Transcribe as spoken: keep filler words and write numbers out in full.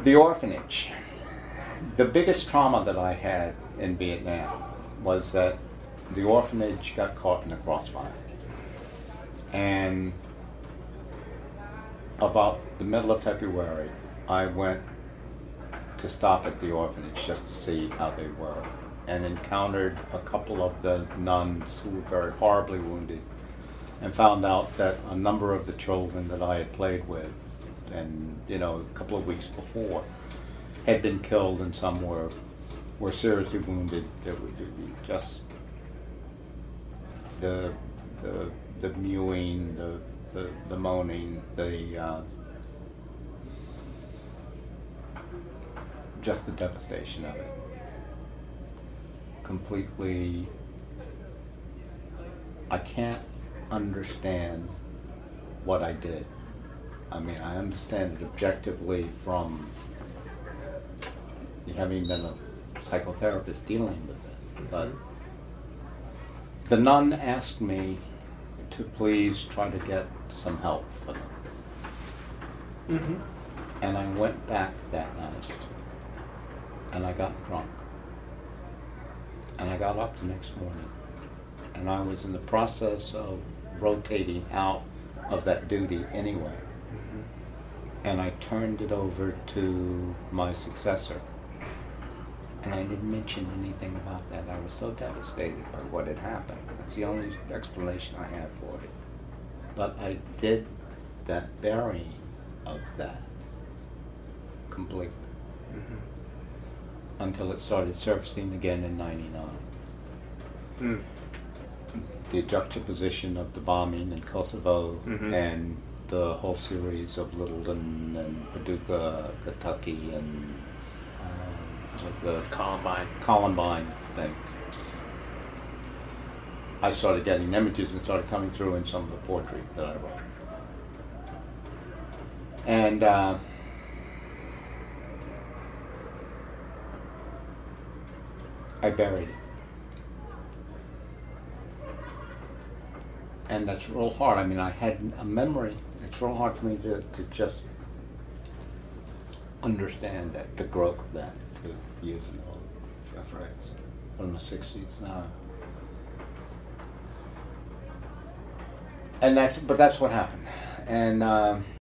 The orphanage. The biggest trauma that I had in Vietnam was that the orphanage got caught in the crossfire. And about the middle of February, I went to stop at the orphanage just to see how they were, and encountered a couple of the nuns who were very horribly wounded, and found out that a number of the children that I had played with, and you know, a couple of weeks before, had been killed, and some were were seriously wounded. There were just the the the mewing, the the, the moaning, the uh, just the devastation of it. Completely, I can't understand what I did. I mean, I understand it objectively from having been a psychotherapist dealing with this, but the nun asked me to please try to get some help for them. Mm-hmm. And I went back that night, and I got drunk. And I got up the next morning, and I was in the process of rotating out of that duty anyway. Mm-hmm. And I turned it over to my successor. And I didn't mention anything about that. I was so devastated by what had happened. It's the only explanation I have for it. But I did that burying of that completely. Mm-hmm. Until it started surfacing again in ninety-nine. Mm. The juxtaposition of the bombing in Kosovo, Mm-hmm. and the whole series of Littleton and Paducah, Kentucky, and um, the Columbine. Columbine things. I started getting images and started coming through in some of the poetry that I wrote. And uh, I buried it. And that's real hard. I mean, I had a memory. It's real hard for me to, to just understand that, the growth of that, to use an old phrase from the sixties now. And that's, but that's what happened. And um,